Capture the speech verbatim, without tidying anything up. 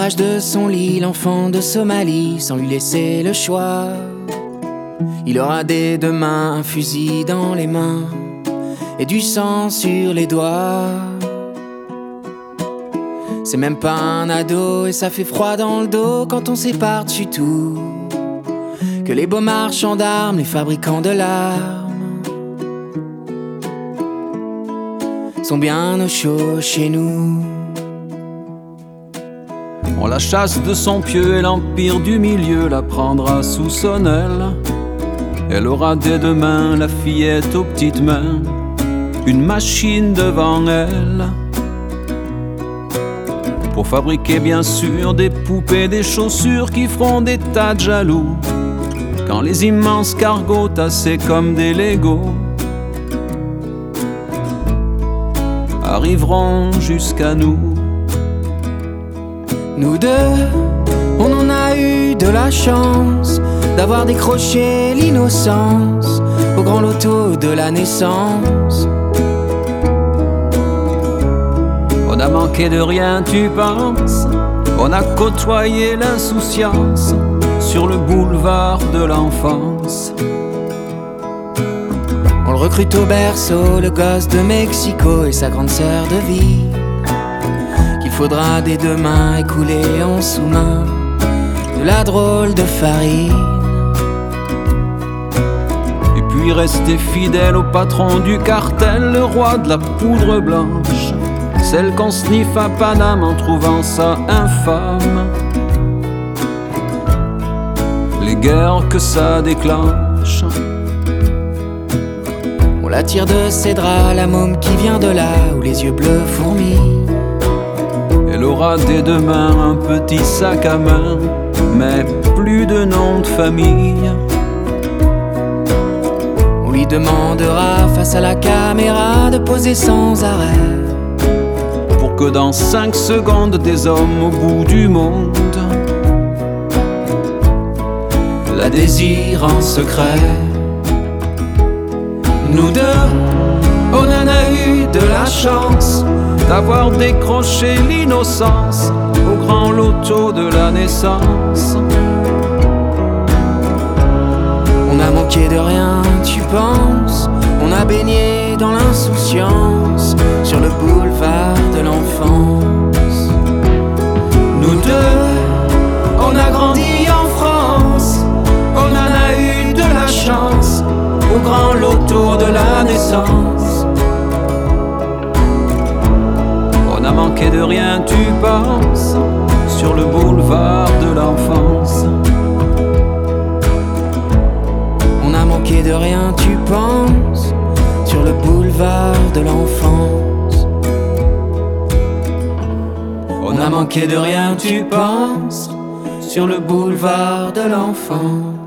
rage de son lit, l'enfant de Somalie, sans lui laisser le choix. Il aura dès demain un fusil dans les mains et du sang sur les doigts. C'est même pas un ado et ça fait froid dans le dos quand on sait par-dessus tout que les beaux marchands d'armes, les fabricants de larmes sont bien au chaud chez nous. On la chasse de son pieu et l'empire du milieu la prendra sous son aile. Elle aura dès demain la fillette aux petites mains, une machine devant elle, pour fabriquer bien sûr des poupées, des chaussures qui feront des tas de jaloux quand les immenses cargos tassés comme des Legos arriveront jusqu'à nous. Nous deux, on en a eu de la chance d'avoir décroché l'innocence au grand loto de la naissance. On a manqué de rien, tu penses? On a côtoyé l'insouciance sur le boulevard de l'enfance. On le recrute au berceau, le gosse de Mexico et sa grande sœur de vie, qu'il faudra dès demain écouler en sous-main de la drôle de farine. Et puis rester fidèle au patron du cartel, le roi de la poudre blanche, celle qu'on sniffe à Paname en trouvant ça infâme. Les guerres que ça déclenche. On la tire de ses draps, la môme qui vient de là où les yeux bleus fourmillent. Elle aura dès demain un petit sac à main, mais plus de nom de famille. On lui demandera face à la caméra de poser sans arrêt, pour que dans cinq secondes des hommes au bout du monde la désirent en secret. Nous deux, on en a eu de la chance d'avoir décroché l'innocence au grand loto de la naissance. On a manqué de rien, tu penses? On a baigné dans l'insouciance sur le boulevard de l'enfance. Nous deux, on a grandi en France, on en a eu de la chance au grand loto de la naissance. On a manqué de rien, tu penses, sur le boulevard de l'enfance. On a manqué de rien, tu penses, sur le boulevard de l'enfance. On a manqué de rien, tu penses, sur le boulevard de l'enfance.